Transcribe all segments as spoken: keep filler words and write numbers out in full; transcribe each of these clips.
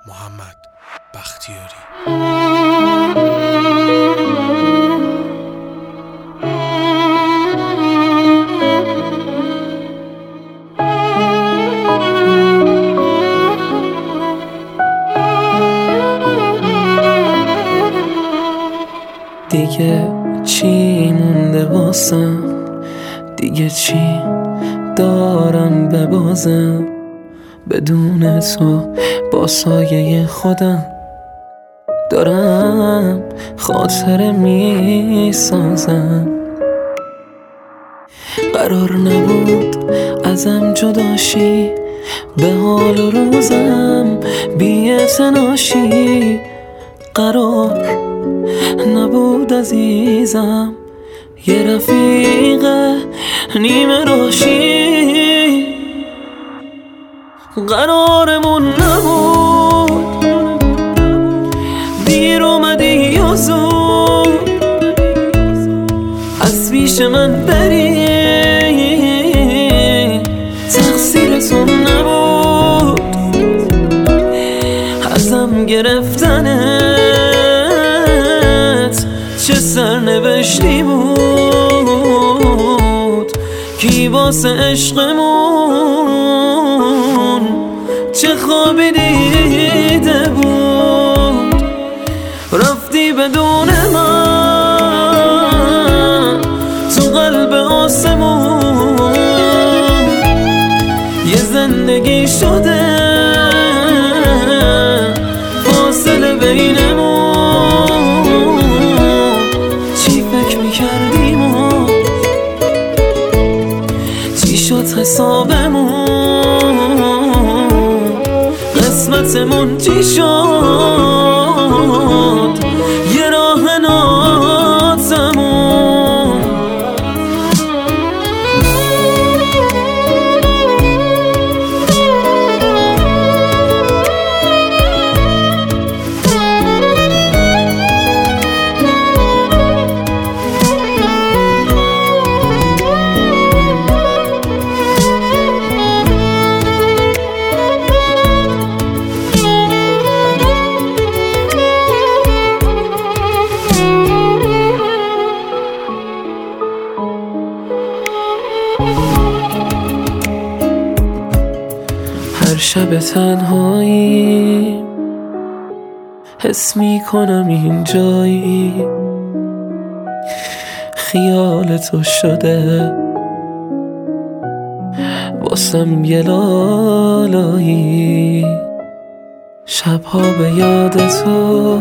محمد بختیاری. دیگه چی مونده واسم، دیگه چی دارم ببازم، بدون تو با سایه خودم دارم خاطره می سازم. قرار نبود ازم جداشی، به حال و روزم بی اعتناشی. قرار نبود عزیزم یه رفیق نیمه راشی. قرارمون نبود دیر اومدی و زود از پیش من بری، تقصیر تو نبود ازم گرفتنت چه سرنوشتی بود. کی واسه عشقمون چه خوابی دیده بود، رفتی بدون من تو قلب آسمون. یه زندگی شده فاصله بینمون، چی فکر میکردیم و چی شد حسابمون، قسمتمون چی شد یه راه ناتمون. هر شب تنهایی حس می کنم اینجایی، خیال تو شده واسم یه لالایی. شبها به یاد تو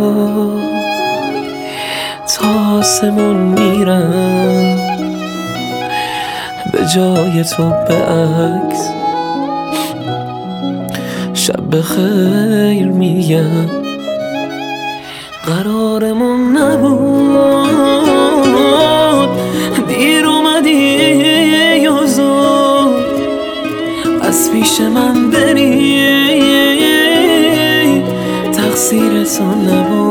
تا آسمون میرم، به جای تو به عکس شب بخیر میگم. قرارمون نبود دیر اومدی و زود از پیش من بری، تقصیر تو نبود